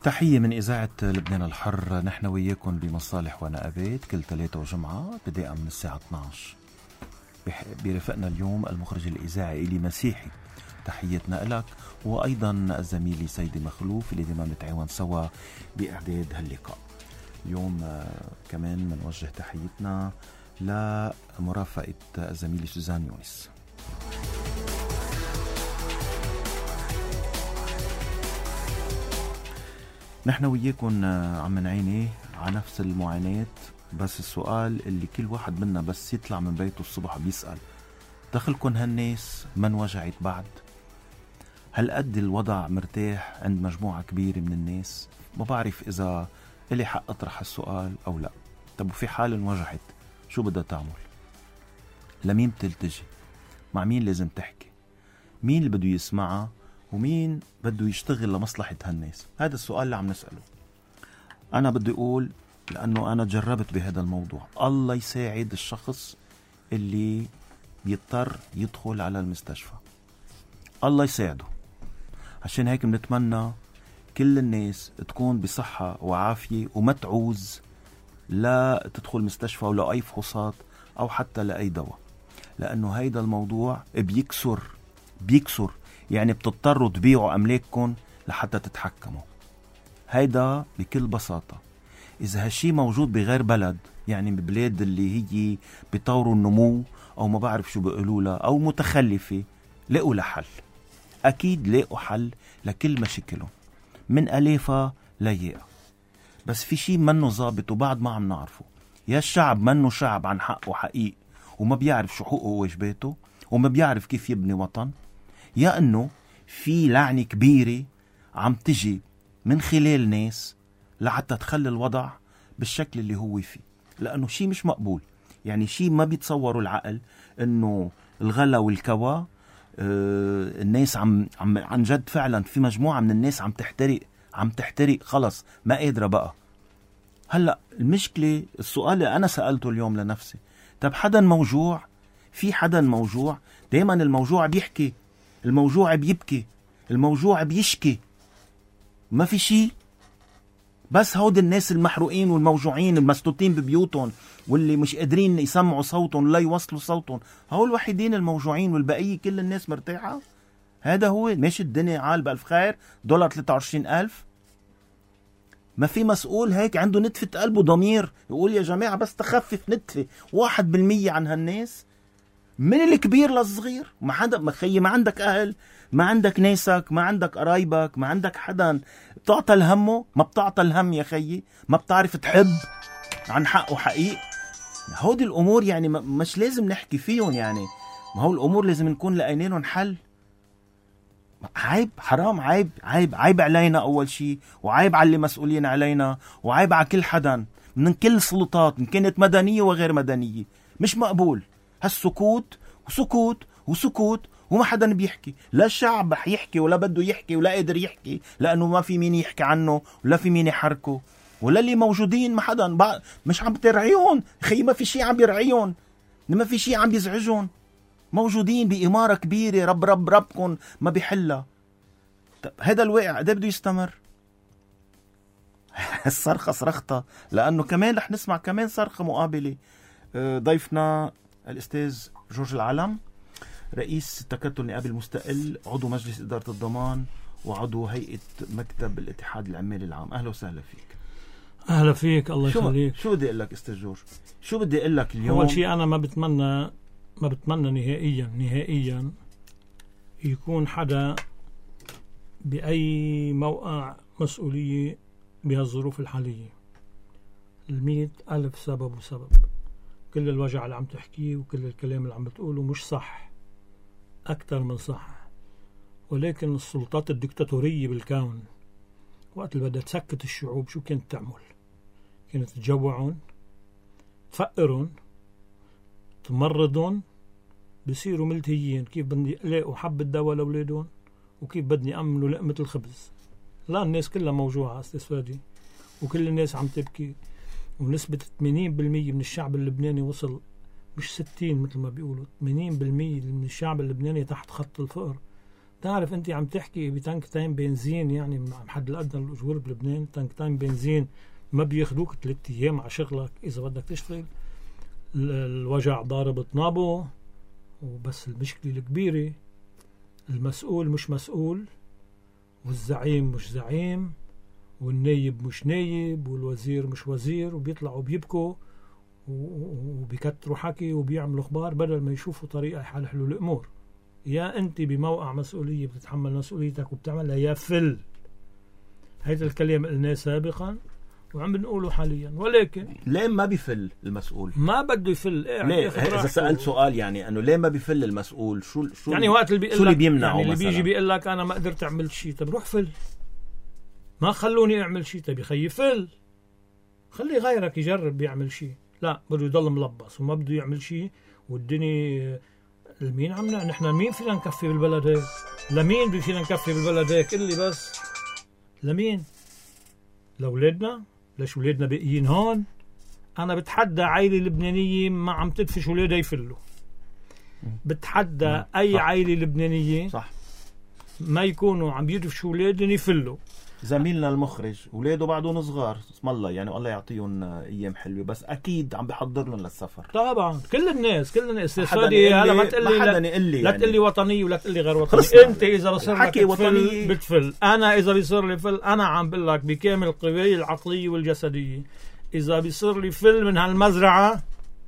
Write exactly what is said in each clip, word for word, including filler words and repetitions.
تحية من إذاعة لبنان الحر. نحن وياكم بمصالح ونقابات كل ثلاثة وجمعة بداية من الساعة اثني عشر. بيرافقنا اليوم المخرج الإذاعي إلي مسيحي، تحياتنا لك، وأيضا الزميلي سيدي مخلوف اللي دائما نتعاون سوا بإعداد هاللقاء. اليوم كمان منوجه تحياتنا لمرافقة الزميلة سوزان يونس. نحن وياكم عم نعيني على نفس المعاناة، بس السؤال اللي كل واحد منا بس يطلع من بيته الصبح بيسأل: دخلكن هالناس من وجعت بعد؟ هل قد الوضع مرتاح عند مجموعة كبيرة من الناس؟ ما بعرف إذا إلي حق أطرح السؤال أو لا. طب وفي حال انوجعت شو بدها تعمل؟ لمين بتلتجي؟ مع مين لازم تحكي؟ مين اللي بده يسمعها؟ ومين بده يشتغل لمصلحة هالناس؟ هذا السؤال اللي عم نسأله. أنا بدي أقول، لأنه أنا جربت بهذا الموضوع، الله يساعد الشخص اللي بيضطر يدخل على المستشفى، الله يساعده. عشان هيك بنتمنى كل الناس تكون بصحة وعافية وما تعوز لا تدخل مستشفى ولا أي فحوصات أو حتى لأي دواء، لأنه هيدا الموضوع بيكسر بيكسر يعني بتضطروا تبيعوا أملاككم لحتى تتحكموا. هيدا بكل بساطة. إذا هالشي موجود بغير بلد، يعني ببلاد اللي هي بيطوروا النمو أو ما بعرف شو بيقولوا لها أو متخلفة، لقوا لحل. أكيد لقوا حل لكل مشاكلهم من أليفة لياء. بس في شي منه ظابط وبعد ما عم نعرفه. يا الشعب منه شعب عن حقه حقيق وما بيعرف شو حقوقه وواجباته وما بيعرف كيف يبني وطن، يا أنه في لعنة كبيرة عم تجي من خلال ناس لحتى تخلي الوضع بالشكل اللي هو فيه، لأنه شيء مش مقبول. يعني شيء ما بيتصوروا العقل أنه الغلا والكوا آه الناس عم, عم عن جد فعلا في مجموعة من الناس عم تحترق عم تحترق خلص ما قادرة بقى. هلأ المشكلة، السؤال اللي أنا سألته اليوم لنفسي: طب حدا موجوع؟ في حدا موجوع؟ دايما الموجوع بيحكي، الموجوع بيبكي، الموجوع بيشكي، ما في شيء. بس هود الناس المحروقين والموجوعين المسطوطين ببيوتهم واللي مش قادرين يسمعوا صوتهم ولا يوصلوا صوتهم، هول الوحيدين الموجوعين، والبقية كل الناس مرتاحة. هذا هو ماشي الدنيا عال بألف خير. دولار ثلاثة وعشرين ألف. ما في مسؤول هيك عنده نتفة قلب وضمير يقول يا جماعة بس تخفف نتفة واحد بالمية عن هالناس، من الكبير للصغير. ما حدا ما خيي، ما عندك أهل، ما عندك ناسك، ما عندك قرايبك، ما عندك حدا بتعطى الهمه، ما بتعطى الهم يا خيي، ما بتعرف تحب عن حق وحقيق. هودي الأمور يعني مش لازم نحكي فيهم، يعني ما هو الأمور لازم نكون لقينا لهم حل. عيب، حرام، عيب عيب عيب علينا أول شيء، وعيب على اللي مسؤولين علينا، وعيب على كل حدا من كل السلطات إن كانت مدنية وغير مدنية. مش مقبول هالسكوت وسكوت وسكوت وما حدا بيحكي. لا الشعب يحكي ولا بده يحكي ولا قادر يحكي لأنه ما في مين يحكي عنه ولا في مين يحركه، ولا اللي موجودين ما حدا بقى مش عم ترعيهم. خي ما في شيء عم يرعيهم، ما في شيء عم يزعجهم، موجودين بإمارة كبيرة رب رب ربكم ما بيحلها. هذا الواقع ده بده يستمر. الصرخة صرختها، لأنه كمان رح نسمع كمان صرخة مقابلة. ضيفنا الأستاذ جورج العلم، رئيس التكتل النيابي المستقل، عضو مجلس إدارة الضمان، وعضو هيئة مكتب الاتحاد العمالي العام. أهلا وسهلا فيك. أهلا فيك، الله يخليك. شو بدي أقول لك أستاذ جورج؟ شو بدي أقول لك اليوم؟ أول شيء أنا ما بتمنى ما بتمنى نهائيا نهائيا يكون حدا بأي موقع مسؤولية بهالظروف الحالية. المئة ألف سبب وسبب. كل الوجع اللي عم تحكيه وكل الكلام اللي عم بتقوله مش صح، أكتر من صح. ولكن السلطات الدكتاتورية بالكون وقت اللي بدها تسكت الشعوب شو كانت تعمل؟ كانت تجوعهم، تفقرهم، تمرضهم، بصيروا ملتهيين. كيف بدي يلاقوا حبة دواء لأولادهم وكيف بدي يأمنوا لقمة الخبز؟ لا، الناس كلها موجوعة استسفادي وكل الناس عم تبكي. ونسبة ثمانين بالمية من الشعب اللبناني وصل، مش ستين مثل ما بيقولوا، ثمانين بالمية من الشعب اللبناني تحت خط الفقر. تعرف أنت عم تحكي بتانكتين بنزين، يعني حد الأدنى للأجور بلبنان تانكتين بنزين ما بياخدوك ثلاث أيام على شغلك إذا بدك تشتغل. الوجع ضارب طنابه. وبس المشكلة الكبيرة، المسؤول مش مسؤول، والزعيم مش زعيم، والنايب مش نايب، والوزير مش وزير، وبيطلعوا بيبكوا وبيكتروا حكي وبيعملوا اخبار بدل ما يشوفوا طريقة يحلوا الامور. يا انت بموقع مسؤولية بتتحمل مسؤوليتك وبتعملها، يا فل. هيدا الكلام قلناه سابقا وعم بنقوله حاليا. ولكن ليه ما بيفل المسؤول؟ ما بده يفل. إيه ليه؟ اذا سألت سؤال يعني انه ليه ما بيفل المسؤول؟ شو شو يعني وقت اللي شو اللي بيمنعه؟ يعني اللي مثلا بيجي بيقول لك انا ما قدرت اعمل شيء، طب روح فل. ما خلوني اعمل شيء، طب يخي فل. خلي غيرك يجرب يعمل شيء. لا، بده يضل ملبس وما بده يعمل شيء. والدنيا المين عمنا نحن مين فينا نكفي بالبلد هيك؟ لمين فينا نكفي بالبلد هيك؟ قل لي بس لمين؟ لأولادنا؟ ليش ولادنا باقيين هون؟ أنا بتحدى عائلة لبنانية ما عم تدفش ولادها يفلوا. بتحدى م. أي صح. عائلة لبنانية صح ما يكونوا عم يدفشوا ولادهم يفلوا. زميلنا المخرج ولاده بعدهم صغار اسم الله، يعني الله يعطيهم ايام حلوه، بس اكيد عم بحضر لهم للسفر. طبعا كل الناس كل الناس استاذي هلا ما تقول لي لا, لا يعني. تقول لي وطنيه ولا تقول لي غير وطنيه. انت اذا بصير لك بتفل بتفل، انا اذا بيصير لي فل انا عم بقول لك بكامل قواي العقليه والجسديه، اذا بيصير لي فل من هالمزرعه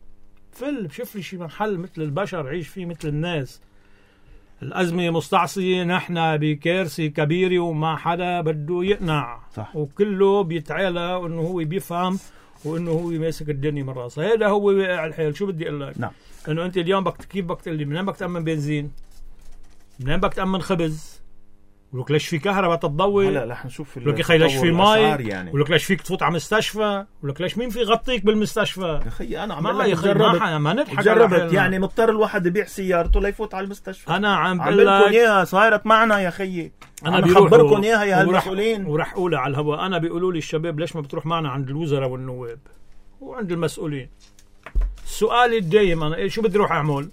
فل، بشوف لي شي محل مثل البشر عيش فيه مثل الناس. الأزمة مستعصية، نحن بكارثة كبيرة وما حدا بده يقنع صح. وكله بيتعالى وإنه هو بيفهم وإنه هو ماسك الدنيا من راسه. هذا هو واقع الحال. شو بدي أقول لك؟ نعم. إنه أنت اليوم بك كيف بدك تقول لي منين بدك تأمن بنزين؟ منين بدك تأمن خبز؟ ولك ليش في كهرباء تتضوي؟ هلا رح نشوف. ولك يا اخي ليش في مي؟ يعني. ولك ليش فيك تفوت على مستشفى؟ ولك ليش مين في يغطيك بالمستشفى؟ يا اخي انا عم بقول لك جربت ما, ما نضحك. جربت يعني مضطر الواحد يبيع سيارته ليفوت على المستشفى. انا عم بقول لك اياها صايرت معنا يا خيي. انا بخبركم اياها يا هالمسؤولين. ورح اقولها على الهواء. انا بيقولوا لي الشباب ليش ما بتروح معنا عند الوزراء والنواب وعند المسؤولين؟ السؤال الدايم انا شو بدي اروح اعمل؟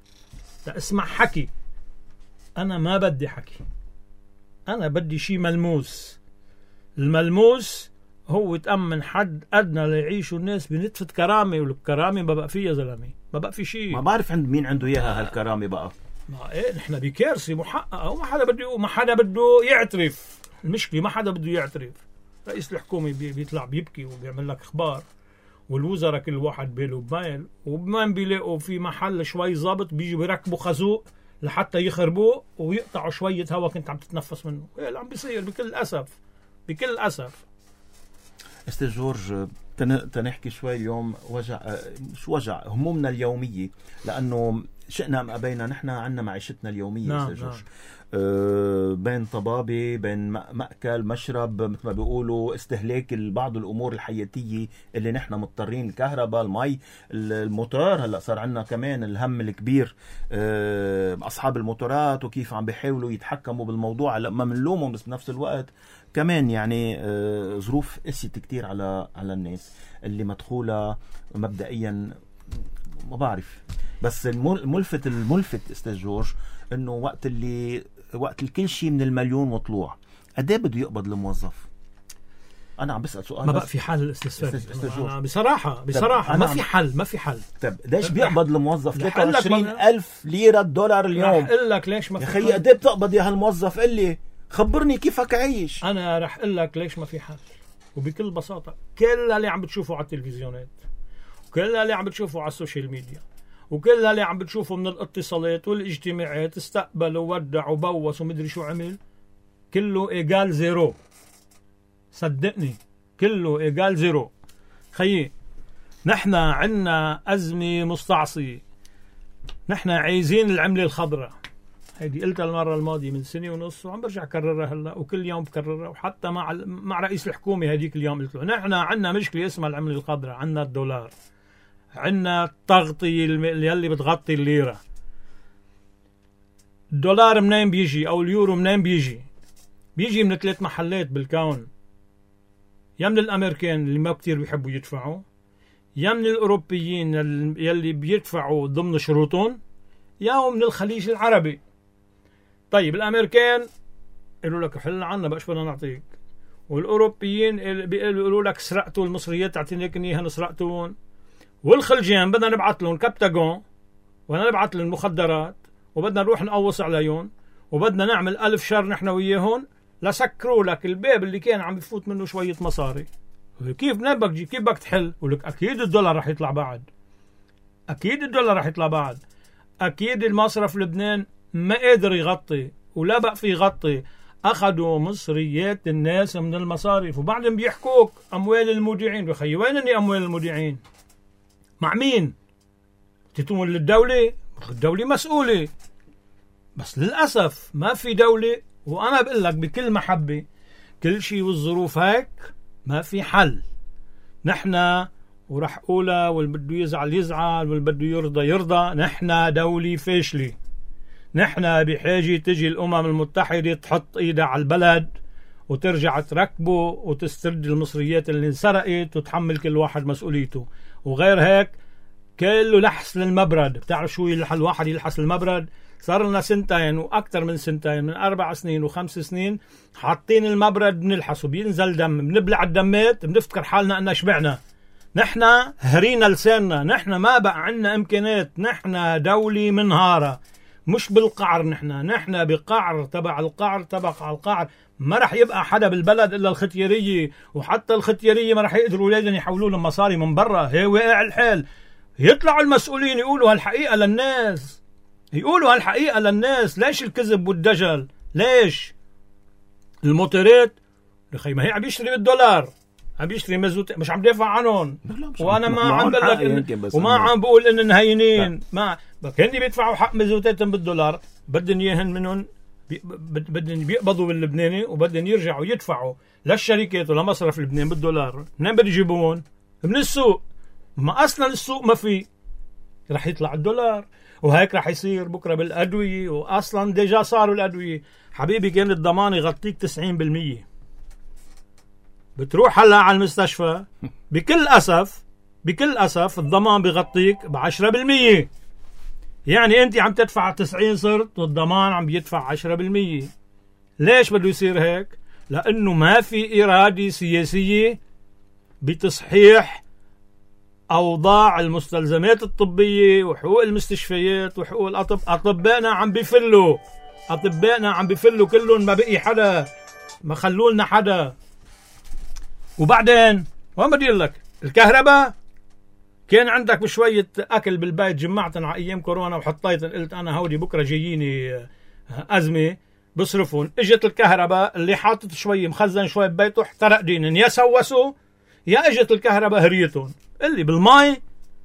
اسمع حكي. انا ما بدي حكي، أنا بدي شيء ملموس. الملموس هو تأمن حد أدنى ليعيشوا الناس بنتفة كرامة. والكرامة ما بقى فيها زلمة، ما بقى في شيء. ما بعرف عند مين عنده إياها هالكرامة بقى. ما إيه نحن بكارثة محققة وما حدا بده ما حدا بده يعترف. المشكلة ما حدا بده يعترف. رئيس الحكومة بيطلع بيبكي وبيعمل لك إخبار، والوزراء كل واحد باله بمايل، وبمان بيلاقوا في محل شوي ضابط بيجي بيركبوا خازوق لحتى يخربوه ويقطعوا شوية هوا كنت عم تتنفس منه. ايه اللي عم بيصير بكل أسف بكل أسف. استاذ جورج تنحكي شوي اليوم وجع، مش وجع، همومنا اليومية، لأنه شئنا أم أبينا نحن عنا معيشتنا اليومية. نعم استاذ جورج. نعم. أه بين طبابة، بين مأكل، مشرب، مثل ما بيقولوا استهلاك بعض الأمور الحياتية اللي نحن مضطرين، الكهرباء، المي، الموتور. هلأ صار عنا كمان الهم الكبير أه أصحاب الموتورات وكيف عم بيحاولوا يتحكموا بالموضوع. هلأ ما منلومهم، بس بنفس الوقت كمان يعني أه ظروف قست كتير على على الناس اللي مدخولة مبدئيا. ما بعرف، بس الملفت الملفت استاذ جورج انه وقت اللي وقت الكل شيء من المليون وطلوع، قد ايه بده يقبض الموظف؟ انا عم بسال سؤال. ما بقى في حل الاستثمار بصراحه بصراحه ما في حل ما في حل. طب ليش بيقبض الموظف ثلاثة وعشرين ألف ليره دولار اليوم؟ رح اقول لك ليش ما في يا اخي. قد ايه بتقبض يا هالموظف؟ قل لي، خبرني كيفك عايش. انا رح اقول لك ليش ما في حل، وبكل بساطه كل اللي عم بتشوفه على التلفزيونات، وكل اللي عم بتشوفه على السوشيال ميديا، وكل اللي عم بتشوفه من الاتصالات والاجتماعات، استقبل وودع وبوس ومدري شو عمل، كله إيجال زيرو. صدقني كله إيجال زيرو. خيي نحن عنا أزمة مستعصية، نحن عايزين العملة الخضراء. هيدي قلتها المرة الماضية من سنة ونص وعم برجع كررها هلا، وكل يوم بكررها، وحتى مع مع رئيس الحكومة هديك اليوم قلت له نحن عنا مشكلة اسمها العملة الخضراء، عنا الدولار، عنا التغطية اللي بتغطي الليرة. الدولار منين بيجي أو اليورو منين بيجي؟ بيجي من ثلاث محلات بالكون، يا من الأمريكان اللي ما كتير بيحبوا يدفعوا، يا من الأوروبيين يلي بيدفعوا ضمن شروطهم، يا من الخليج العربي. طيب الامريكان يقولوا لك حل عنا بقاش بدنا نعطيك، والاوروبيين بيقولوا لك سرقتوا المصريات تعطينا لكن اياها سرقتون، والخلجان بدنا نبعث لهم كبتاغون وبدنا نبعث لهم مخدرات وبدنا نروح نقوص عليهم وبدنا نعمل ألف شر نحن وياهم لسكروا لك الباب اللي كان عم يفوت منه شوية مصاري. كيف بدك تجيب؟ كيف بدك تحل؟ ولك أكيد الدولار رح يطلع بعد، أكيد الدولار رح يطلع بعد، أكيد المصرف لبنان ما قادر يغطي ولا بقى في يغطي. أخذوا مصريات الناس من المصارف وبعدين بيحكوك أموال المودعين. بخي وينني أموال المودعين؟ مع مين؟ تتون للدولة؟ الدولة مسؤولة، بس للأسف ما في دولة. وأنا بقول لك بكل محبة كل شيء والظروف هيك ما في حل. نحن ورح قولها واللي بده يزعل يزعل واللي بده يرضى يرضى، نحن دولة فاشلة. نحن بحاجة تجي الأمم المتحدة تحط إيدها على البلد وترجع تركبه وتسترد المصريات اللي انسرقت وتحمل كل واحد مسؤوليته. وغير هيك كله لحس للمبرد. بتعرف شو الواحد يلحس المبرد؟ صار لنا سنتين وأكثر من سنتين، من أربع سنين وخمس سنين حاطين المبرد بنلحسه، بينزل دم، بنبلع الدمات، بنفتكر حالنا أننا شبعنا. نحن هرينا لساننا، نحن ما بقى عنا إمكانات، نحن دولة منهارة مش بالقعر. نحن نحن بقعر تبع القعر تبع القعر. ما رح يبقى حدا بالبلد إلا الختيارية، وحتى الختيارية ما رح يقدروا أولادهم يحولوا لهم مصاري من برا. هي واقع الحال. يطلعوا المسؤولين يقولوا هالحقيقة للناس، يقولوا هالحقيقة للناس. ليش الكذب والدجل؟ ليش الموتورات لخي ما هي عم يشتري بالدولار، عم يشتري مزوت، مش عم دافع عنهم. وانا ما عم بقول لك وما عم بقول ان هينين، ما كاني بيدفعوا حق مزوتاتهم بالدولار، بدهم اياهن منهم، بدهم بيقبضوا باللبناني وبدهم يرجعوا يدفعوا للشركات ولمصرف لبنان بالدولار. منين بدهم يجيبون؟ من السوق. ما اصلا السوق ما في، رح يطلع الدولار. وهيك رح يصير بكره بالادويه، واصلا ديجا صاروا الادويه. حبيبي كان الضمان يغطيك تسعين بالمية، بتروح هلا على المستشفى بكل اسف بكل اسف الضمان بيغطيك بعشرة بالمية. يعني انت عم تدفع تسعين صرت والضمان عم بيدفع عشرة بالمية. ليش بده يصير هيك؟ لانه ما في اراده سياسيه بتصحيح أوضاع المستلزمات الطبية وحقوق المستشفيات وحقوق الأطب. أطبائنا عم بيفلوا، أطبائنا عم بيفلوا كلهم، ما بقي حدا، ما خلوا لنا حدا. وبعدين وين بدي أقول لك؟ الكهرباء كان عندك بشوية أكل بالبيت جمعتن على أيام كورونا وحطيتن، قلت أنا هودي بكرة جاييني أزمة بصرفون. إجت الكهرباء اللي حاطط شوية مخزن شوية ببيته احترق دينن، يا سوسوا يا إجت الكهرباء هريتهم. اللي بالماء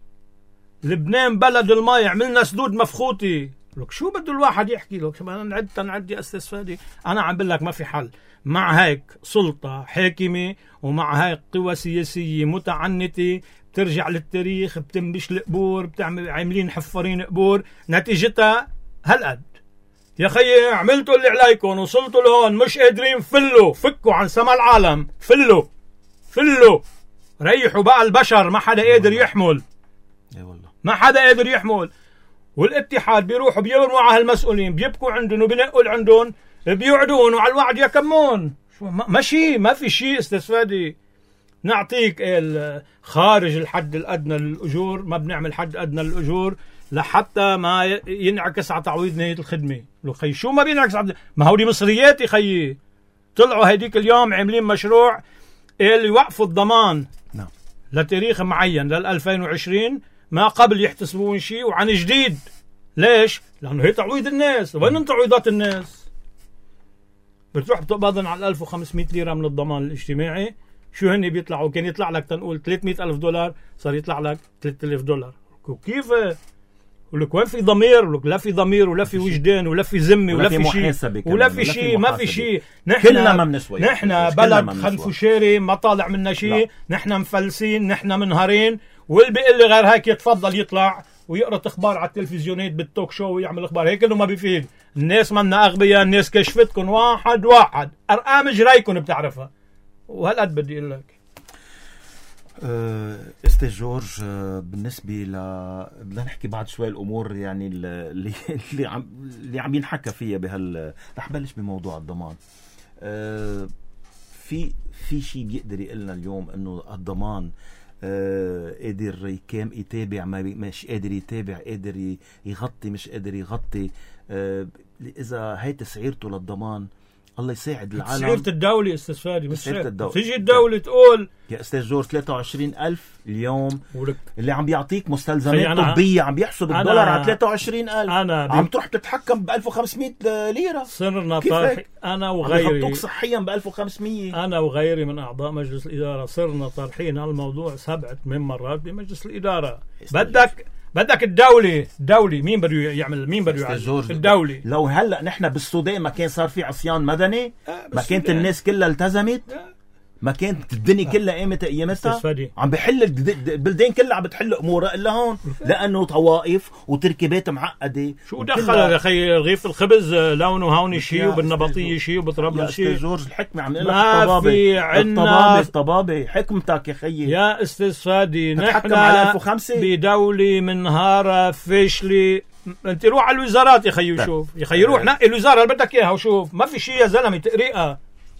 لبنان بلد الماء، عملنا سدود مفخوتي. لك شو بده الواحد يحكي لك؟ انا نعد تنعد يا استاذ فادي. انا عم بقول لك ما في حل. مع هيك سلطه حاكمه ومع هيك قوى سياسيه متعنته بترجع للتاريخ، بتنبش القبور، بتعمل عاملين حفارين قبور، نتيجتها هالقد. يا خيي عملتوا اللي عليكم، وصلتوا لهون مش قادرين، فلوا فكوا عن سما العالم، فلوا فلوا ريحوا بقى البشر. ما حدا قادر يحمل، ما حدا قادر يحمل. والاتحاد بيروحوا بيوروا على هالمسؤولين، بيبكوا عندهم وبينقوا عندهم، بيوعدون وعلى الوعد يكمون. ماشي ما في شيء استاذ فادي. نعطيك خارج الحد الادنى للاجور، ما بنعمل حد ادنى للاجور لحتى ما ينعكس على تعويض نهايه الخدمه. لو خي شو ما بينعكس على، ما هودي مصريات يا خيي. طلعوا هديك اليوم عاملين مشروع اللي يوقفوا الضمان نعم لتاريخ معين لل ألفين وعشرين، ما قبل يحتسبون شيء وعن جديد. ليش؟ لانه هي تعويض الناس. وين تعويضات الناس؟ بتروح بتقبضن على ألف وخمسمية ليره من الضمان الاجتماعي. شو هن بيطلعوا؟ كان يطلع لك تنقول ثلاثمية ألف دولار، صار يطلع لك ثلاثة آلاف دولار. كيف؟ ولك وين في ضمير؟ ولك لا في ضمير ولا في وجدان ولا في ذمه ولا في شيء ولا في شيء، ما في شيء. نحن ما بنسوي، نحن بلد خنفشاري ما طالع منا شيء، نحن مفلسين، نحن منهارين. واللي بيقول لي غير هيك يتفضل يطلع ويقرا اخبار على التلفزيونات بالتوك شو ويعمل اخبار. هيك انه ما بيفيد. الناس منا اغبياء، الناس كشفتكم واحد واحد، ارقام جريكم بتعرفها. وهالقد بدي اقول لك. استاذ جورج، بالنسبه ل بدنا نحكي بعد شوي الامور يعني اللي اللي عم اللي عم ينحكى فيها بهال. رح بلش بموضوع الضمان. أه في في شيء بيقدر يقول لنا اليوم انه الضمان أه قادر يكام يتابع، ما مش قادر يتابع، قادر يغطي مش قادر يغطي. أه اذا هي تسعيرته للضمان الله يساعد العالم. تسعيرة الدولة استاذ فادي، مش تسعيرة الدولة. تيجي الدولة تقول يا استاذ جورج ثلاثة وعشرين ألف اليوم ولك. اللي عم بيعطيك مستلزمات طبية عم بيحسب الدولار على ثلاثة وعشرين ألف، أنا عم تروح تتحكم ب ألف وخمسمية ليرة. صرنا طرح أنا وغيري بيحطوك صحيا ب ألف وخمسمية. أنا وغيري من أعضاء مجلس الإدارة صرنا طرحين هالموضوع سبعة من مرات بمجلس الإدارة. بدك بدك الدولة الدولة مين بده يعمل؟ مين بده يعمل؟ الدولة. لو هلا نحن بالسودان ما كان صار في عصيان مدني، ما كانت الناس كلها التزمت، ما كانت الدنيا كلها قامت قيمتها. عم بحل البلدان كلها عم بتحل امورها الا هون، لانه طوائف وتركيبات معقده. شو دخل يا اخي رغيف الخبز لونه هون شيء وبالنبطيه شيء وبطرابلس شيء؟ يا استاذ جورج الحكمه عم نقول لك الطبابه في عنا الطبابه الطبابه حكمتك يا خيي يا استاذ فادي. نحن على ألف وخمسة بدوله منهاره فاشله. انت روح على الوزارات يا خيي وشوف يا خيي، روح نقي الوزاره اللي بدك اياها وشوف، ما في شيء يا زلمه تقريقه.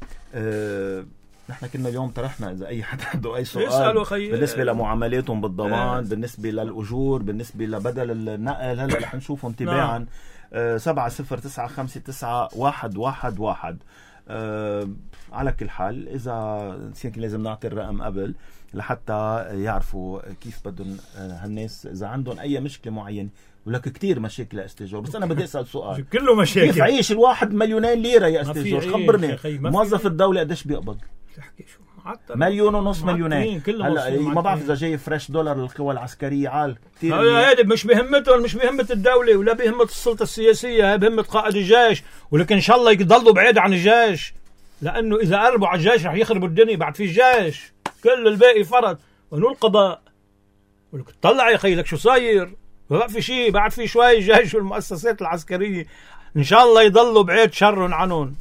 أه نحن كنا اليوم طرحنا اذا اي حدا عنده اي سؤال بالنسبه لمعاملاتهم بالضمان، آه. بالنسبه للاجور، بالنسبه لبدل النقل. هلا رح نشوفهم تباعا. أه سبعة صفر تسعة خمسة تسعة واحد واحد واحد. أه على كل حال اذا لازم نعطي الرقم قبل لحتى يعرفوا كيف بدهم هالناس اذا عندهم اي مشكله معينه. ولك كتير مشاكل يا استاذ جورج، بس انا بدي اسال سؤال. كله مشاكل. كيف عيش الواحد مليونين ليره يا استاذ جورج؟ خبرني. موظف الدوله قديش بيقبض؟ تحكي شو مليون ونص مليونين. هلا ما بعرف اذا جاي فريش دولار للقوى العسكريه عال كثير. هذا مش بهمتهم، مش بهمه الدوله ولا بهمه السلطه السياسيه، هي بهمه قائد الجيش. ولكن ان شاء الله يضلوا بعيد عن الجيش، لانه اذا قربوا على الجيش رح يخربوا الدنيا. بعد في الجيش كل الباقي فرض ونو القضاء. ولك طلع يا خي لك شو صاير؟ ما في شيء، بعد في شوي الجيش والمؤسسات العسكريه ان شاء الله يضلوا بعيد شر عنهم.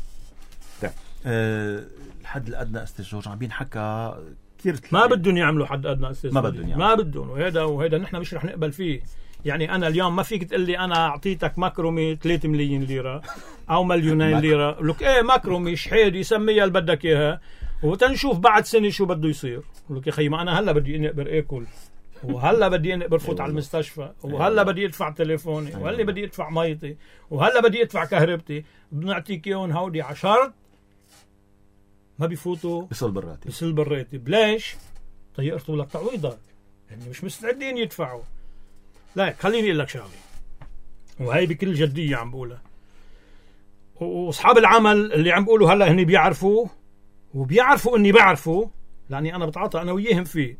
أه الحد الادنى استاذ جورج عم بينحكى كثير. ما بدهم يعملوا حد ادنى استاذ، ما بدهم ما بدهم، وهذا وهذا نحن مش رح نقبل فيه. يعني انا اليوم ما فيك تقول لي انا اعطيتك مكرمه ثلاثة ملايين ليره او مليونين ليره. لك ايه مكرمه شحيد يسميها اللي بدك اياها وتنشوف بعد سنه شو بده يصير. لك يا اخي ما انا هلا بدي انقبر اكل، وهلا بدي انقبر فوت على المستشفى، وهلا بدي ادفع تليفوني، وهلا بدي ادفع ميتي، وهلا بدي ادفع كهربتي. بنعطيك اياهم هودي على شرط ما بيفوتوا بصلب الراتب. بصلب الراتب. ليش؟ طيقتوا لك تعويضات، يعني مش مستعدين يدفعوا. لا خليني اقول لك شغله، وهي بكل جديه عم بقولها. واصحاب العمل اللي عم بقولوا هلا هني بيعرفوا، وبيعرفوا اني بعرفوا، لاني انا بتعاطى انا وياهم فيه.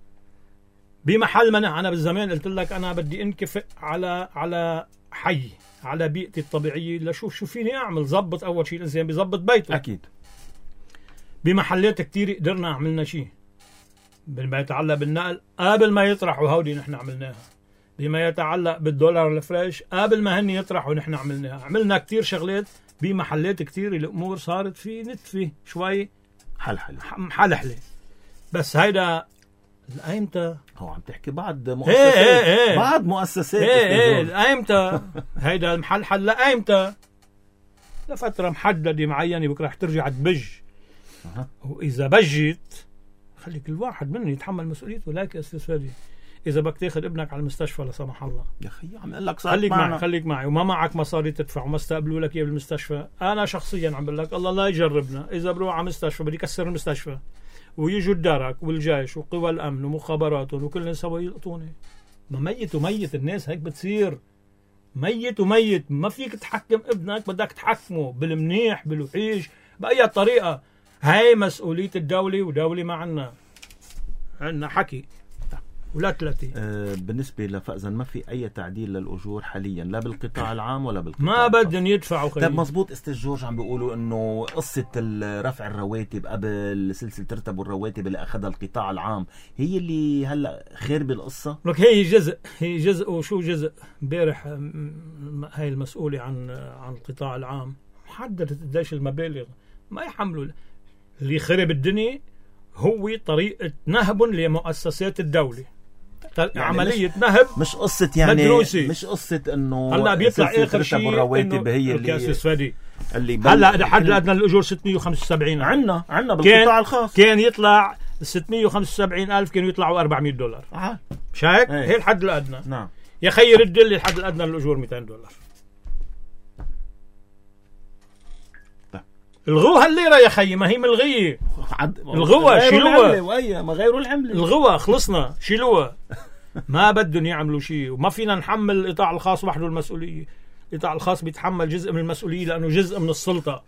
بمحل منع انا بالزمان قلت لك انا بدي انكفئ على على حي، على بيئتي الطبيعيه، لشوف شو فيني اعمل. زبط اول شيء الانسان بيزبط بيته. اكيد. بمحلات كتير قدرنا عملنا شيء بما يتعلق بالنقل قبل ما يطرحوا هودي نحن عملناها. بما يتعلق بالدولار الفريش قبل ما هن يطرحوا نحن عملناها. عملنا كتير شغلات بمحلات كتير. الامور صارت في نتفه شوي حلحله حلحله. بس هيدا ايمتى هو عم تحكي بعد مؤسسات ايه ايه بعد مؤسسات ايه ايه ايمتى هيدا المحلحل. لا ايمتى لفتره محدده معينه بكره رح ترجع تبج. أه. واذا بجت خليك الواحد منهم يتحمل مسؤوليته. لك يا استاذ فادي اذا بدك تاخذ ابنك على المستشفى لا سمح الله يا اخي عم اقول لك خليك معي خليك معي وما معك مصاري تدفع وما استقبلوا لك اياه بالمستشفى. انا شخصيا عم بقول لك الله لا يجربنا. اذا بروح على مستشفى بدي كسر المستشفى ويجوا الدرك والجيش وقوى الامن ومخابراتهم وكلهم سوا يلقطوني. ما ميت وميت الناس هيك بتصير. ميت وميت ما فيك تحكم ابنك، بدك تحكمه بالمنيح بالوحيش باي طريقه. هاي مسؤوليه الدوله، ودوله ما عنا عنا حكي ولا ثلاثة. أه بالنسبة لفأذا ما في أي تعديل للأجور حاليا لا بالقطاع العام ولا بالقطاع ما بدهم يدفعوا. طيب مزبوط استاذ جورج عم بيقولوا إنه قصة رفع الرواتب قبل سلسلة ترتب الرواتب اللي أخذها القطاع العام هي اللي هلا خير بالقصة. لك هي جزء هي جزء وشو جزء. امبارح هاي المسؤولة عن عن القطاع العام حددت قديش المبالغ ما يحملوا. اللي خرب الدنيا هو طريقة نهب لمؤسسات الدولة، يعني عملية نهب مش قصة يعني مدروسة. مش قصة انه هلا بيطلع اخر شيء الرواتب هي اللي اللي هلا الحد الادنى للاجور ستمية وخمسة وسبعين عندنا عندنا بالقطاع الخاص كان يطلع ستمية وخمسة وسبعين ألف، كانوا يطلعوا أربعمية دولار. آه. مش هيك؟ ايه. هي الحد الادنى. نعم. يا خي رد لي الحد الادنى للاجور مئتين دولار. الغوها الليرة يا خي، ما هي ملغية. الغوة شيلوها. وأي ما غيروا العملة. الغوة خلصنا شيلوها. ما بدهم يعملوا شيء، وما فينا نحمل القطاع الخاص وحده المسؤولية. القطاع الخاص بيتحمل جزء من المسؤولية لأنه جزء من السلطة،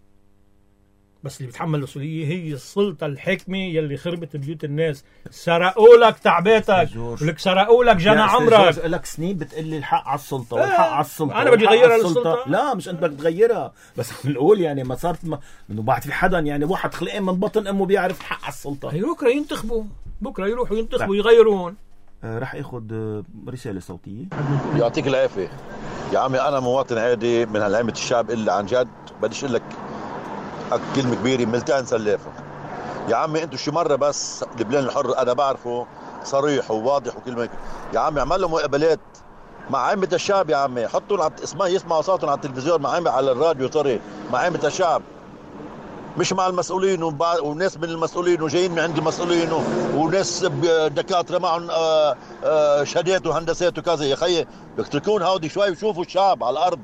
بس اللي بيتحمل المسؤولية هي السلطة الحكمة يلي خربت بيوت الناس. سرقوا لك تعبيتك، ولك سرقوا لك جنى عمرك. لك سنين بتقلي الحق على السلطة والحق على السلطة. أنا بدي أغيرها للسلطة. لا مش أنت بدك تغيرها، بس بنقول يعني ما صارت ما إنه بعد في حدا يعني واحد خلقين من بطن أمه بيعرف الحق على السلطة. هي بكرة ينتخبوا، بكرة يروحوا ينتخبوا يغيرون. آه رح اخذ رسالة صوتية. يعطيك العافية يا عمي، أنا مواطن عادي من هالعامة الشعب اللي عن جد بديش أقول لك كلمة كبيرة، ملتان سلافة يا عمي. أنتوا شي مرة بس لبنان الحر أنا بعرفه صريح وواضح وكلمة يا عمي، عمل لهم مقابلات مع عامة الشعب يا عمي، حطوا اسمها يسمعوا صوتهم على التلفزيون، مع عامة على الراديو، صريح مع عامة الشعب، مش مع المسؤولين وناس من المسؤولين وجايين من عند المسؤولين وناس دكاتره معهم شهادات وهندسات وكذا. يا خيي بدك تركون هودي شوي وشوفوا الشعب على الارض.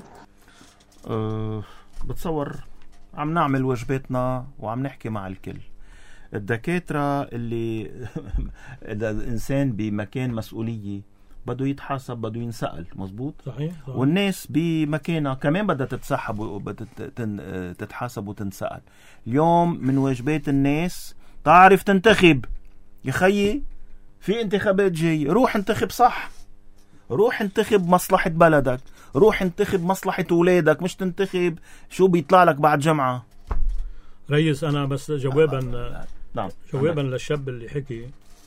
أه بتصور عم نعمل واجباتنا وعم نحكي مع الكل. الدكاتره اللي اذا الانسان بمكان مسؤوليه بده يتحاسب، بده ينسأل، مزبوط؟ صحيح, صحيح. والناس بمكانها كمان بدها تتسحب وبدها تتحاسب وتنسأل. اليوم من واجبات الناس تعرف تنتخب. يا خيي في انتخابات جاي، روح انتخب صح، روح انتخب مصلحة بلدك، روح انتخب مصلحة أولادك، مش تنتخب شو بيطلع لك بعد جمعة. ريس أنا بس جوابا نعم جوابا للشاب اللي حكي،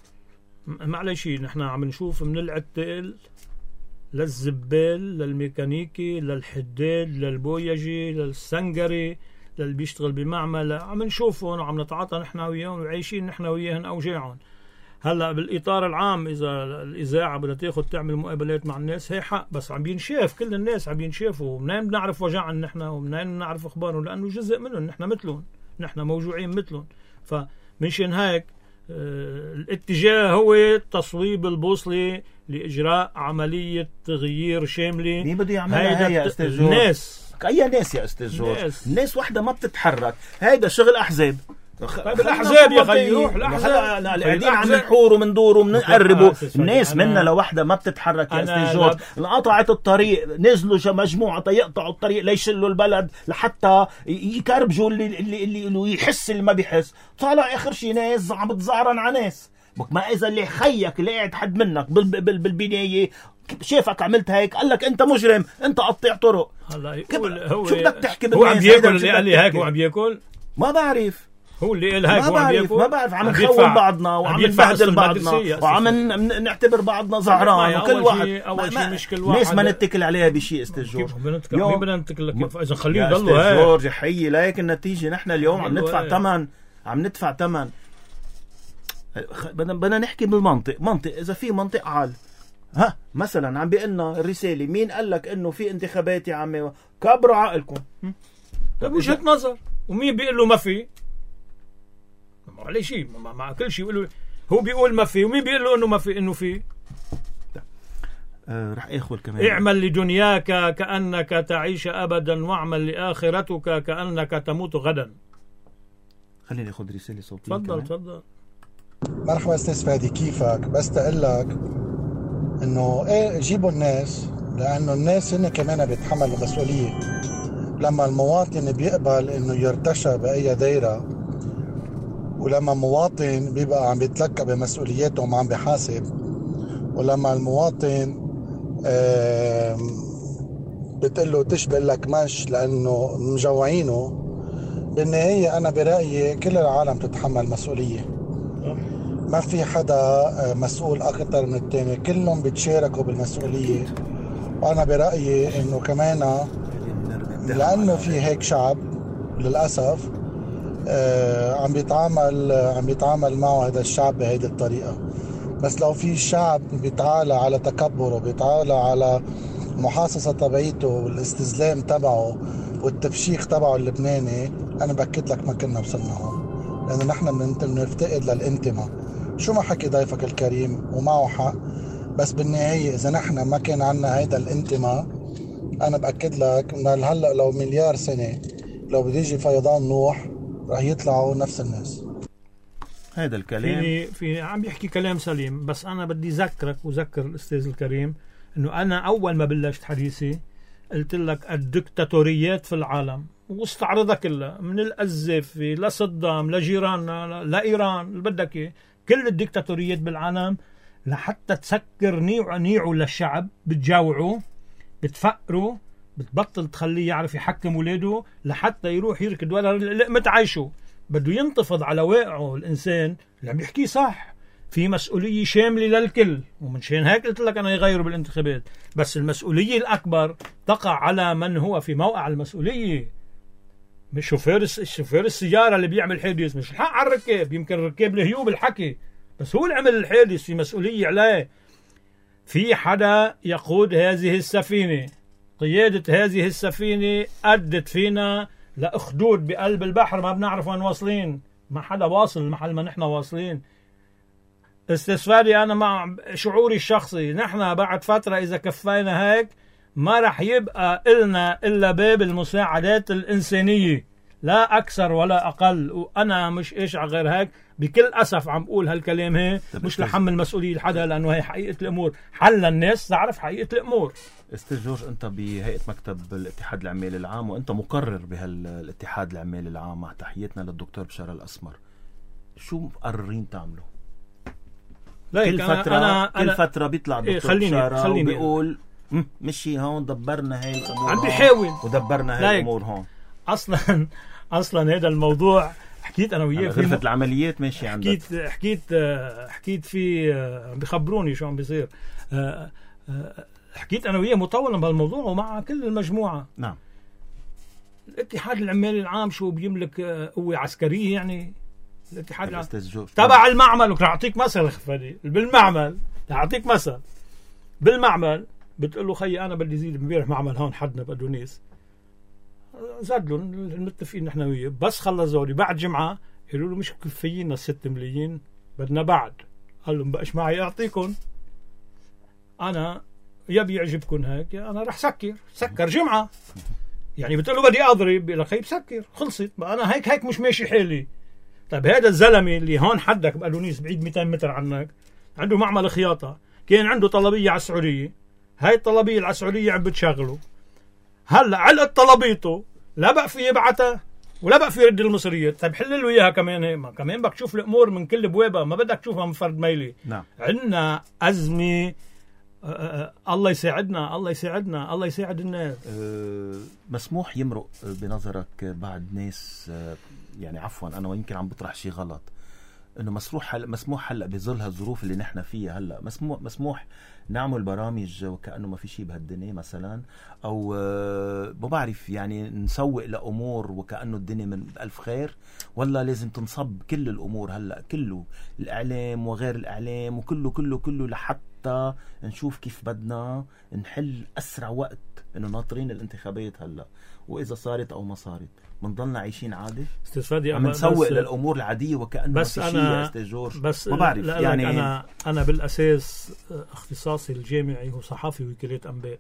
معلش نحن عم نشوف من العتال للزبال للميكانيكي للحداد للبويجي للسنجري للي بيشتغل بمعمل، عم نشوفهم وعم نتعاطى نحن وياهم وعايشين نحن وياهم أوجاعهم. هلا بالإطار العام إذا الإذاعة بدها تاخذ تعمل مقابلات مع الناس هي حق، بس عم بينشاف كل الناس عم بينشافوا، منين بنعرف وجعهم نحن ومنين بنعرف أخبارهم، لأنه جزء منهم نحن مثلهم، نحن موجوعين مثلهم. فمنشان هيك اه الاتجاه هو تصويب البوصلة لإجراء عملية تغيير شاملة. مين بده يعملها هي يا أستاذ جورج؟ الناس. أي ناس يا أستاذ جورج؟ الناس. الناس وحدة ما بتتحرك، هيدا شغل أحزاب. طيب الأحزاب يا خي روح الأحزاب، قاعدين عم نحور ومندور ومنقربوا. الناس منا لوحدة ما بتتحرك يا أستاذ جورج. انقطعت الطريق، نزلوا مجموعة يقطعوا الطريق ليشلوا البلد لحتى يكربجوا اللي اللي اللي, اللي يحس اللي ما بيحس. طالع آخر شي ناس عم بتزعرن على ناس. بك ما إذا اللي خيك اللي قاعد حد منك بالبناية شافك عملت هيك قال لك أنت مجرم، أنت قطيع طرق. هلا هو شو بدك تحكي بالناس؟ هو عم بياكل اللي قال لي هيك، هو عم بياكل؟ ما بعرف. هو اللي قال هيك، ما بعرف ما بعرف عم نخول بعضنا وعم نبهدل بعضنا وعم نعتبر بعضنا زعران وكل واحد اول شيء مش كل واحد ناس ما نتكل عليها بشيء. استاذ جورج اليوم بدنا نتكل لك اذا خليه يضلوا هيك. استاذ جورج حي لك النتيجه، نحن اليوم عم ندفع ثمن، عم ندفع ثمن. بدنا بدنا نحكي بالمنطق، منطق اذا في منطق عال. ها مثلا عم بيقلنا الرساله، مين قال لك انه في انتخابات يا عمي؟ كبروا عقلكم. طيب وجهه نظر، ومين بيقول له ما في؟ على شيء مع, مع كل شيء يقولوا هو بيقول ما في، ومين بيقول له انه ما في؟ انه في. آه رح اخذ كمان. اعمل لدنياك كأنك تعيش ابدا، واعمل لاخرتك كأنك تموت غدا. خليني اخذ رساله صوتيه. تفضل تفضل. مرحبا استاذ فادي، كيفك؟ بس تقول لك انه ايه جيبوا الناس، لانه الناس هن كمان بيتحملوا مسؤوليه. لما المواطن بيقبل انه يرتشى باي دايره، ولما مواطن بيبقى عم بيتلقى بمسؤولياته وما عم بيحاسب، ولما المواطن بتقول له تشبه لك مش لانه مجوعينه، بالنهايه انا برايي كل العالم تتحمل مسؤوليه، ما في حدا مسؤول اكثر من الثاني، كلهم بيتشاركوا بالمسؤوليه. وانا برايي انه كمان لانه في هيك شعب للاسف آه عم بيتعامل عم بيتعامل معه هذا الشعب بهيدي الطريقة. بس لو في شعب بيتعالى على تكبره، بيتعالى على محاصصة تبعيته والاستسلام تبعه والتفشيخ تبعه اللبناني، أنا بأكد لك ما كنا وصلنا هون، لأنه نحن بنفتقد للانتماء. شو ما حكي ضيفك الكريم ومعه حق، بس بالنهاية إذا نحن ما كان عنا هيدا الانتماء، أنا بأكد لك من هلأ لو مليار سنة لو بده يجي فيضان نوح رح يطلعوا نفس الناس. هذا الكلام في في عم بيحكي كلام سليم، بس أنا بدي أذكرك وذكر الأستاذ الكريم إنه أنا أول ما بلشت حديثي قلت لك الدكتاتوريات في العالم واستعرضها كلها، من القذافي لصدام لجيراننا لإيران اللي بدك إياه، كل الدكتاتوريات بالعالم لحتى تسكر نيعه نيعه للشعب بتجاوعه، بتفقره، بتبطل تخليه يعرف يحكم ولاده لحتى يروح يركض ولا لقمة عيشه. بده ينتفض على واقعه. الإنسان اللي عم يحكيه صح، في مسؤولية شاملة للكل، ومن شان هيك قلت لك أنا يغيروا بالانتخابات، بس المسؤولية الأكبر تقع على من هو في موقع المسؤولية، مش شوفير الشوفير السيارة اللي بيعمل حادث. مش الحق على الركاب، يمكن الركاب لهيو بالحكي، بس هو اللي عمل الحادث، في مسؤولية عليه. في حدا يقود هذه السفينة، قيادة هذه السفينة أدت فينا لأخدود بقلب البحر ما بنعرف وين واصلين، ما حدا واصل محل ما نحن واصلين. استفادي أنا مع شعوري الشخصي، نحن بعد فترة إذا كفينا هيك ما رح يبقى إلنا إلا باب المساعدات الإنسانية، لا أكثر ولا أقل. وأنا مش إيش غير هيك، بكل أسف عم بقول هالكلام هي مش لحمل مسؤولية لحدا، لأنه هي حقيقة الأمور، حل الناس تعرف حقيقة الأمور. استاذ جورج، أنت بهيئة مكتب الاتحاد العمالي العام وأنت مقرر بهالاتحاد العمالي العام، مع تحياتنا للدكتور بشار الأسمر، شو مقررين تعملوا؟ كل فترة أنا كل أنا فترة بيطلع الدكتور إيه بشارة وبيقول مشي هون دبرنا هاي الأمور، عم بيحاول ودبرنا هاي الأمور هون. أصلا أصلا هذا الموضوع حكيت أنا وياه في غرفة العمليات ماشي عندك، حكيت حكيت حكيت في بخبروني شو عم بيصير، حكيت أنا وياه مطولا بهالموضوع ومع كل المجموعة. نعم. الاتحاد العمالي العام شو بيملك قوة عسكرية يعني؟ الاتحاد العام تبع المعمل. وراح أعطيك مثل خفادي بالمعمل، راح أعطيك مثل بالمعمل. بتقول له خيي أنا بدي زيد امبارح معمل هون حدنا بأدونيس، زاد لهم المتفقين نحن وياه، بس خلص زوري بعد جمعة قالوا له مش كفينا الست ملايين بدنا بعد. قال لهم بقاش معي أعطيكم، أنا يا بيعجبكم هيك يا أنا رح سكر. سكر جمعة يعني، بتقول له بدي أضرب، بيقول لك خي بسكر خلصت بقى، أنا هيك هيك مش ماشي حالي. طيب هذا الزلمة اللي هون حدك بأدونيس بعيد مئتين متر عنك، عنده معمل خياطة، كان عنده طلبية على السعودية، هاي الطلبية على السعودية عم بتشغله، هلا علقت طلبيته لا بقى في يبعتها ولا بقى في يرد المصريات. طيب حل له اياها كمان، هي ما كمان بدك تشوف الامور من كل بوابه، ما بدك تشوفها من فرد ميلي. نعم. عندنا ازمه. أه أه الله يساعدنا، الله يساعدنا، الله يساعد الناس. أه مسموح يمرق بنظرك بعد ناس، أه يعني عفوا انا ويمكن عم بطرح شيء غلط، انه مسموح هلا مسموح هلا بظل هالظروف اللي نحن فيها هلا مسموح مسموح نعمل برامج وكأنه ما في شيء بهالدنيا مثلا، او ما بعرف يعني نسوق لامور وكأنه الدنيا من بألف خير، ولا لازم تنصب كل الامور هلا كله الاعلام وغير الاعلام وكله كله كله لحتى نشوف كيف بدنا نحل اسرع وقت، انه ناطرين الانتخابات هلا، واذا صارت او ما صارت بنضلنا عايشين عادي استفادي عم نسوق للامور العاديه وكأنه بس ما في شيء يا استاذ جورج. بس ما بعرف يعني انا انا بالاساس اختصاصي الجامعي هو صحافي وكالة انباء.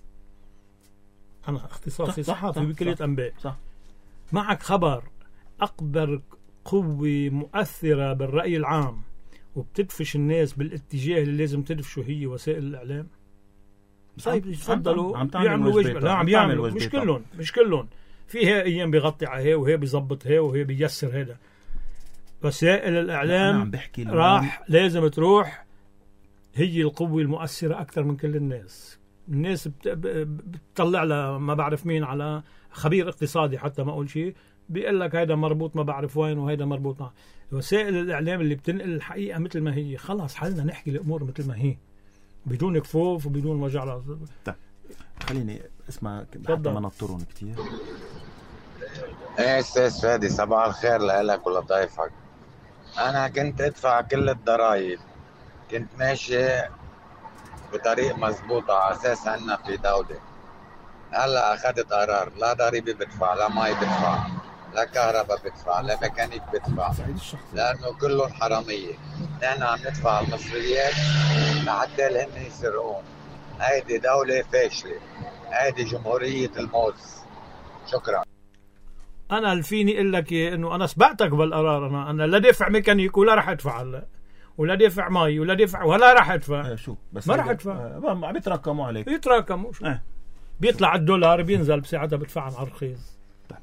انا اختصاصي صح صحافي صح وكالة صح انباء. صح. معك خبر اكبر قوه مؤثره بالراي العام وبتدفش الناس بالاتجاه اللي لازم تدفشه هي وسائل الاعلام. طيب يتفضلوا يعملوا واجب. لا عم يعملوا، مش كلهم مش كلهم فيها ايام بيغطي على هي وهي بيظبط هي وهي بييسر هذا. وسائل الاعلام راح لازم تروح هي القوه المؤثره اكثر من كل الناس. الناس بتطلع لها ما بعرف مين على خبير اقتصادي حتى ما اقول شيء بيقول لك هذا مربوط ما بعرف وين وهذا مربوط مع وسائل الاعلام اللي بتنقل الحقيقه مثل ما هي. خلاص حلنا نحكي الامور مثل ما هي بدون كفوف وبدون وجع راس. طيب خليني اسمع حتى ما نطرون كتير. ايه استاذ فادي، صباح الخير لك ولضيفك. انا كنت ادفع كل الضرائب، كنت ماشي بطريق مزبوط على اساس عنا في دولة. هلا اخذت قرار لا ضريبة بدفع، لا مي بدفع، لا كهرباء بدفع، لا ميكانيك بدفع، لانه كلهم حرامية. نحن عم ندفع المصريات لحتى هن يسرقون. هيدي دولة فاشلة، هيدي جمهورية الموز. شكرا. انا اللي فيني اقول لك انه انا سبقتك بالقرار. انا انا لا دافع ميكانيك ولا راح ادفع هلا، ولا دافع مي ولا دافع ولا راح ادفع. آه شو بس ما راح ادفع. عم بيتراكموا عليك. يتراكموا شو آه. بيطلع الدولار بينزل بساعتها بدفع على الرخيص. طيب.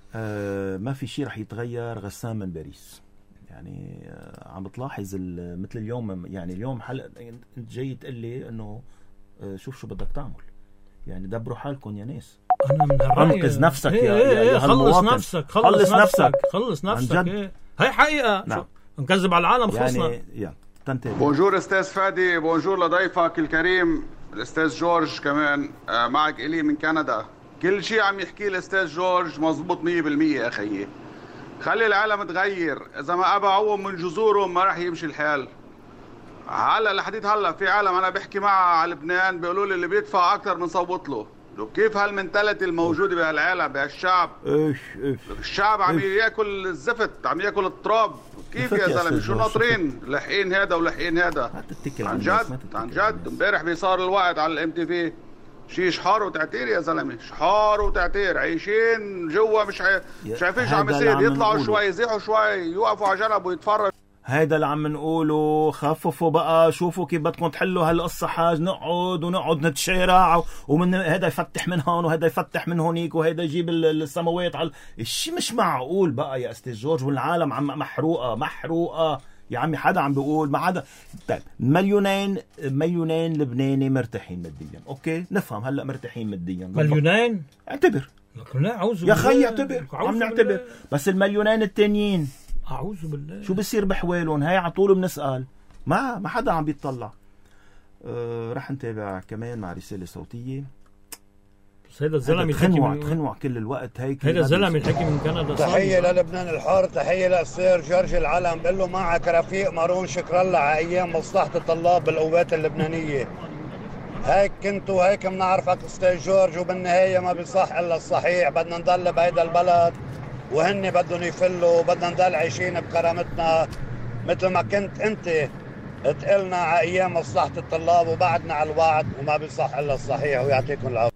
آه ما في شيء رح يتغير غسان من باريس. يعني آه عم بتلاحظ مثل اليوم، يعني اليوم حلقة انت جاي تقول لي انه آه شوف شو بدك تعمل. يعني دبروا حالكم يا ناس. انا من هالرأي انقذ نفسك إيه يا, إيه يا, إيه يا خلص نفسك خلص, خلص نفسك, نفسك خلص نفسك عن جد. إيه. هاي حقيقة. نعم. نكذب على العالم خلصنا. يعني يلا تنتهي. بونجور استاذ فادي، بونجور لضيفك الكريم الاستاذ جورج كمان. آه معك الي من كندا. كل شيء عم يحكيه الاستاذ جورج مزبوط مية بالمية يا خيي. خلي العالم تغير، اذا ما ابعوهم من جذورهم ما راح يمشي الحال. هلا لحديت هلا في عالم انا بحكي معها على لبنان بيقولوا لي اللي بيدفع اكثر بنصوت له. كيف هالمنتاليتي الموجوده بهالعالم بهالشعب؟ ايش ايش الشعب عم ياكل الزفت، عم ياكل التراب. كيف يا زلمه؟ شو ناطرين؟ لحقين هذا ولحقين هذا. عن جد عن جد امبارح بيصار الوقت على الام تي في شي شحار وتعتير يا زلمه، شحار وتعتير. عايشين جوا مش عاي... مش عارفين شو عم يصير. يطلعوا شوي يزيحوا شوي يوقفوا على جنب ويتفرجوا. هيدا اللي عم نقوله. خففوا بقى، شوفوا كيف بدكم تحلوا هالقصة. حاج نقعد ونقعد نتشارع ومن هيدا يفتح من هون وهيدا يفتح من هونيك وهيدا يجيب السماوات على الشيء. مش معقول بقى يا استاذ جورج. والعالم عم محروقة محروقة يا عمي. حدا عم بيقول ما حدا. طيب مليونين مليونين لبناني مرتاحين ماديا. اوكي نفهم هلا مرتاحين ماديا. مليونين اعتبر يا خي اعتبر. عم نعتبر. بس المليونين التانيين أعوذ بالله شو بصير بحوالهم؟ هاي على طول بنسأل. ما ما حدا عم بيطلع. أه رح نتابع كمان مع رسالة صوتية. بس هيدا الزلمة تخنوع من... تخنوع كل الوقت. هيك هيدا الزلمة الحكي من كندا. تحية للبنان الحر، تحية للسير جورج العلم. بقول له معك رفيق مارون شكرا له على أيام مصلحة الطلاب بالقوات اللبنانية. هيك كنت وهيك بنعرفك استاذ جورج، وبالنهاية ما بيصح إلا الصحيح. بدنا نضل بهيدا البلد وهن بدهم يفلوا، بدنا نضل عايشين بكرامتنا مثل ما كنت انت تقلنا على ايام مصلحة الطلاب وبعدنا على الوعد، وما بيصح الا الصحيح. ويعطيكم العافية.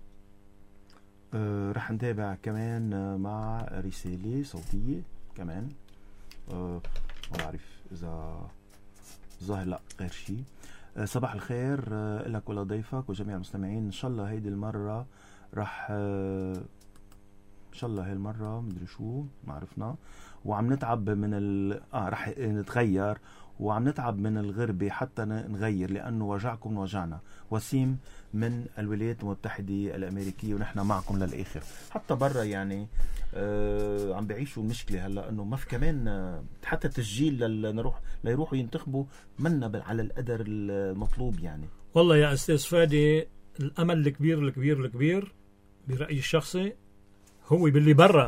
أه رح نتابع كمان مع رسالة صوتية كمان. أه ما بعرف اذا ظاهر لا غير شيء. أه صباح الخير أه لك ولضيفك وجميع المستمعين. ان شاء الله هيدي المرة رح أه ان شاء الله هاي المرة مدري شو ما عرفنا. وعم نتعب من ال اه رح نتغير. وعم نتعب من الغربة حتى نغير، لأنه وجعكم وجعنا. وسيم من الولايات المتحدة الأمريكية، ونحن معكم للآخر. حتى برا يعني آه عم بعيشوا مشكلة هلا انه ما في كمان آه حتى تسجيل لنروح ليروحوا ينتخبوا منا على القدر المطلوب. يعني والله يا استاذ فادي الامل الكبير الكبير الكبير برأيي الشخصي هو باللي برا.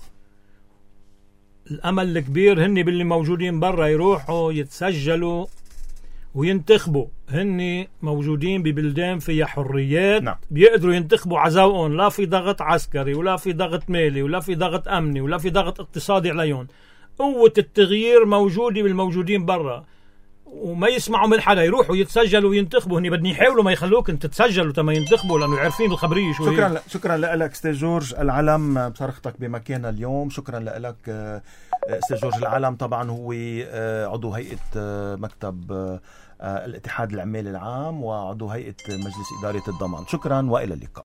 الامل الكبير هن باللي موجودين برا يروحوا يتسجلوا وينتخبوا. هن موجودين ببلدان فيها حريات. نعم. بيقدروا ينتخبوا عزوقهم، لا في ضغط عسكري ولا في ضغط مالي ولا في ضغط امني ولا في ضغط اقتصادي عليهم. قوة التغيير موجودة بالموجودين برا، وما يسمعوا من حدا. يروحوا يتسجلوا وينتخبوا. هني بدهم يحاولوا ما يخلوك انت تتسجلوا تما ينتخبوا، لانه عارفين الخبريه شو. شكرا ل... شكرا لك استاذ جورج العلم بصرختك بمكانها اليوم. شكرا لك استاذ جورج العلم. طبعا هو عضو هيئه مكتب الاتحاد العمالي العام وعضو هيئه مجلس اداره الضمان. شكرا والى اللقاء.